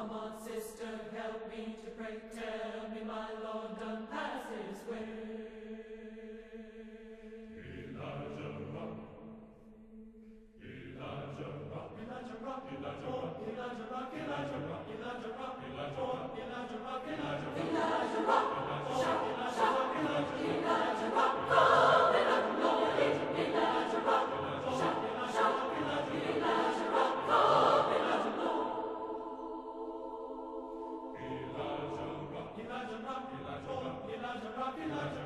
Come on, sister, help me to pray. Tell me my Lord done pass his way. Elijah rock, Elijah rock, Elijah rock, Elijah rock, Elijah rock, Elijah rock, Elijah rock, Elijah rock, Elijah rock, Elijah rock, Elijah rock, shout, Elijah rock, Elijah rock, come, Elijah rock, Elijah rock, shout, Elijah rock, Elijah rock, come, Elijah rock. Elijah rock, Elijah rock, Elijah rock, Elijah rock, Elijah rock, Elijah